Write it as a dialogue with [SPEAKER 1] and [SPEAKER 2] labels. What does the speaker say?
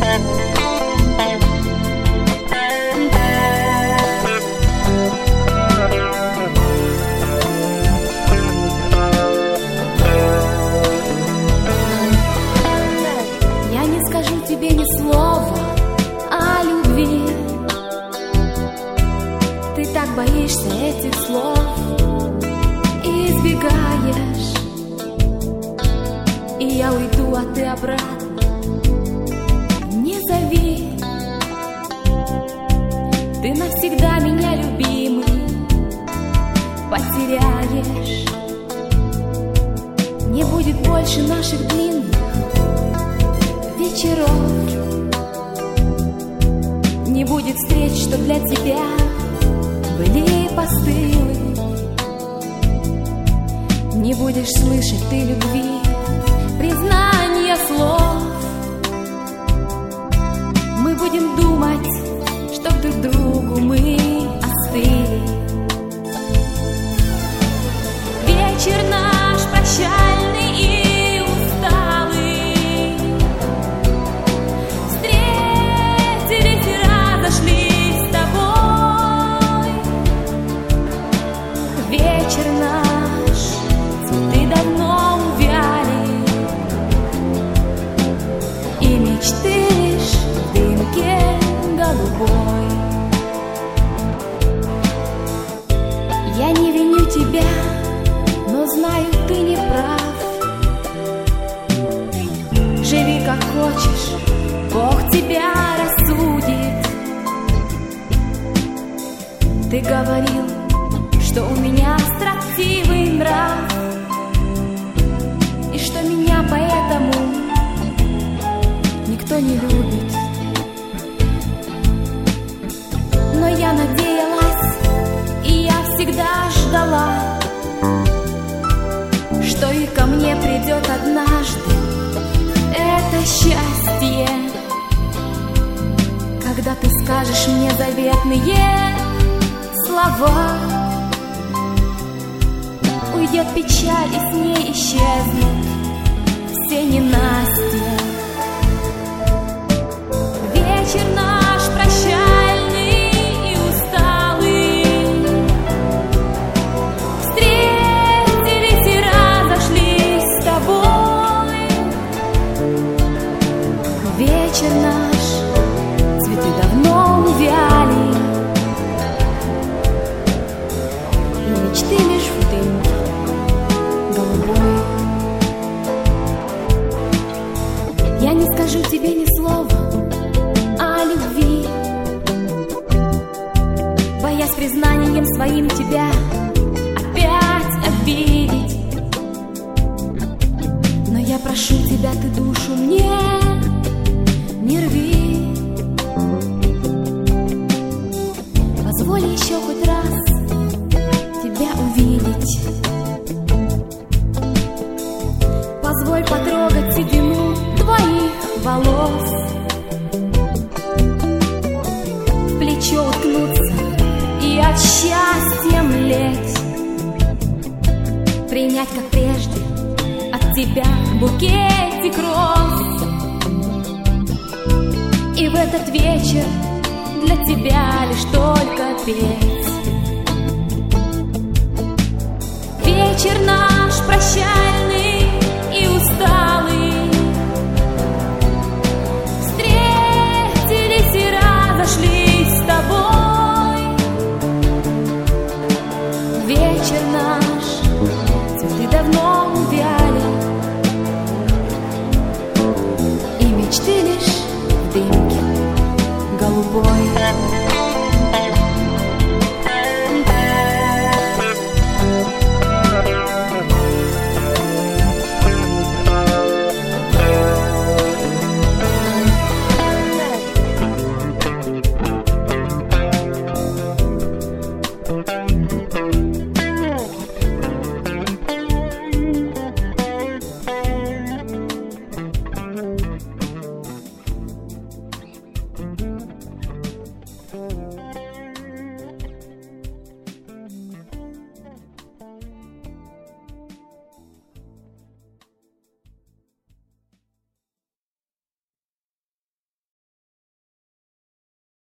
[SPEAKER 1] Тебе ни слова о любви. Ты так боишься этих слов и избегаешь. И я уйду, а ты обратно не зови. Ты навсегда меня, любимый, потеряешь. Не будет больше наших длинных вечеров, не будет встреч, что для тебя были постылы. Не будешь слышать ты любви, признания слов. Мы будем думать, что друг другу мы остыли. Вечер наш прощальный и усталый, встретились и разошлись с тобой. Вечер наш, цветы давно увяли, и мечты лишь в дымке голубой. Я не виню тебя, но знаю, ты не прав. Живи как хочешь, Бог тебя рассудит. Ты говорил, что у меня строптивый нрав, и что меня поэтому никто не любит. Но я надеялась, и я всегда ждала, что и ко мне придет однажды это счастье, когда ты скажешь мне заветные слова. Уйдет печаль, и с ней исчезнут все ненастья. Вечер наш прощальный и усталый, встретились и разошлись с тобой. Вечер наш, цветы давно увяли, и мечты лишь в дымке голубой. Я не скажу тебе ни слова о любви, боясь признанием своим тебя опять обидеть. Но я прошу тебя, ты душу мне не рви. Позволь еще хоть раз тебя увидеть. Позволь потрогать седину твоих волос, в плечо уткнуться и от счастья млеть, принять, как прежде, от тебя букетик роз. И в этот вечер для тебя лишь только петь. Вечер наш прощальный